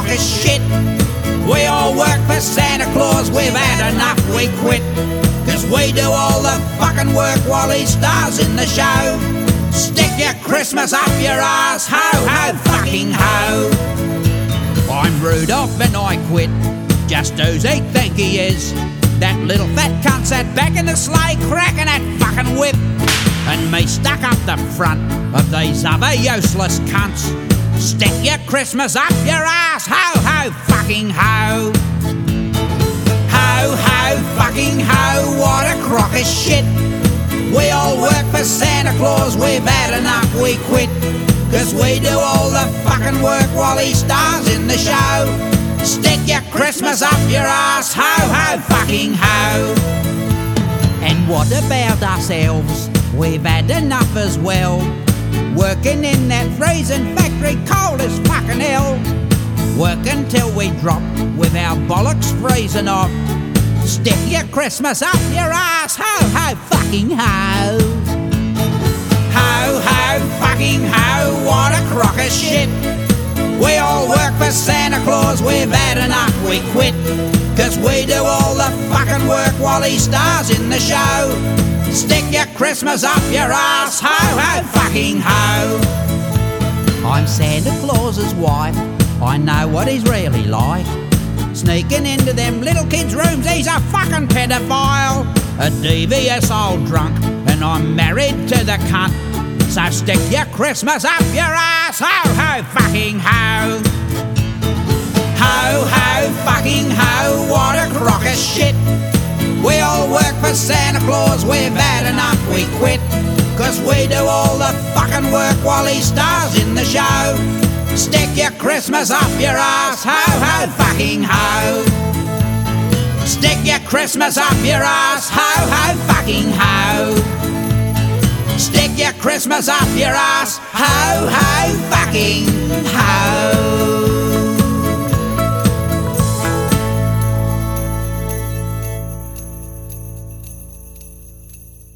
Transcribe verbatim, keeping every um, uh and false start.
crock of shit. We all work for Santa Claus, we've had enough, we quit. Cause we do all the fucking work while he stars in the show. Stick your Christmas up your ass, ho ho fucking ho. I'm Rudolph and I quit, just who's he think he is? That little fat cunt sat back in the sleigh cracking that fucking whip, and me stuck up the front of these other useless cunts. Stick your Christmas up your ass, ho ho fucking ho. Ho ho fucking ho, what a crock of shit. We all work for Santa Claus, we've had enough, we quit. Cause we do all the fucking work while he stars in the show. Stick your Christmas up your ass, ho ho fucking ho. And what about ourselves? We've had enough as well. Working in that freezing factory cold as fucking hell. Work until we drop with our bollocks freezing off. Stick your Christmas up your ass, ho ho fucking ho. Ho ho fucking ho, what a crock of shit. We all work for Santa Claus, we've had enough, we quit. Cause we do all the fucking work while he stars in the show. Stick your Christmas up your ass, ho ho fucking ho. I'm Santa Claus's wife, I know what he's really like. Sneaking into them little kids' rooms, he's a fucking pedophile. A devious old drunk, and I'm married to the cunt. So stick your Christmas up your ass, ho ho fucking ho. Ho ho fucking ho, what a crock of shit. We all work for Santa Claus, we've had enough, we quit. Cause we do all the fucking work while he stars in the show. Stick your Christmas up your ass, ho ho fucking ho. Stick your Christmas up your ass, ho ho fucking ho. Stick your Christmas up your ass, ho ho fucking ho.